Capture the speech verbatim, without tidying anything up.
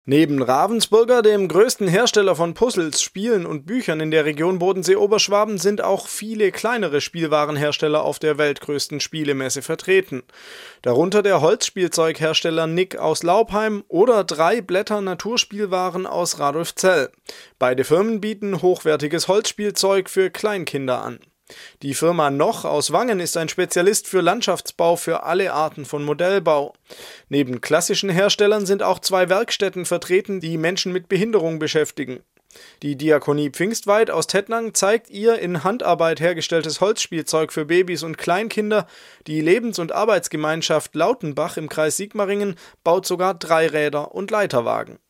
Neben Ravensburger, dem größten Hersteller von Puzzles, Spielen und Büchern in der Region Bodensee-Oberschwaben, sind auch viele kleinere Spielwarenhersteller auf der weltgrößten Spielemesse vertreten. Darunter der Holzspielzeughersteller Nick aus Laupheim oder drei Blätter Naturspielwaren aus Radolfzell. Beide Firmen bieten hochwertiges Holzspielzeug für Kleinkinder an. Die Firma Noch aus Wangen ist ein Spezialist für Landschaftsbau für alle Arten von Modellbau. Neben klassischen Herstellern sind auch zwei Werkstätten vertreten, die Menschen mit Behinderung beschäftigen. Die Diakonie Pfingstweid aus Tettnang zeigt ihr in Handarbeit hergestelltes Holzspielzeug für Babys und Kleinkinder. Die Lebens- und Arbeitsgemeinschaft Lautenbach im Kreis Sigmaringen baut sogar Dreiräder und Leiterwagen.